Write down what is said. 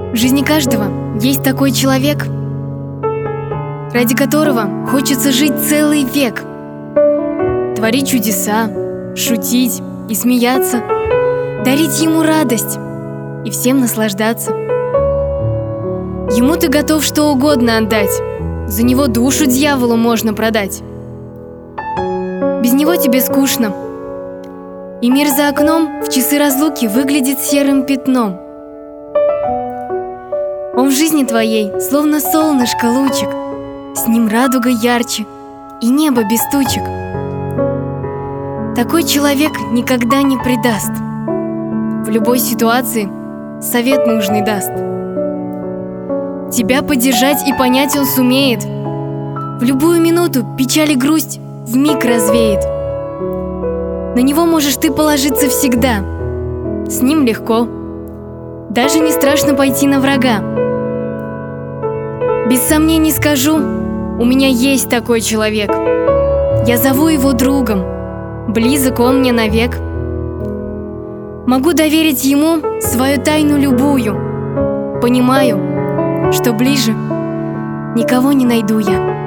В жизни каждого есть такой человек, ради которого хочется жить целый век, творить чудеса, шутить и смеяться, дарить ему радость и всем наслаждаться. Ему ты готов что угодно отдать, за него душу дьяволу можно продать. Без него тебе скучно, и мир за окном в часы разлуки выглядит серым пятном. Он в жизни твоей словно солнышко лучик, с ним радуга ярче и небо без тучек. Такой человек никогда не предаст, в любой ситуации совет нужный даст. Тебя поддержать и понять он сумеет, в любую минуту печаль и грусть вмиг развеет. На него можешь ты положиться всегда, с ним легко, даже не страшно пойти на врага. Без сомнений скажу, у меня есть такой человек. Я зову его другом, близок он мне навек. Могу доверить ему свою тайну любую. Понимаю, что ближе никого не найду я.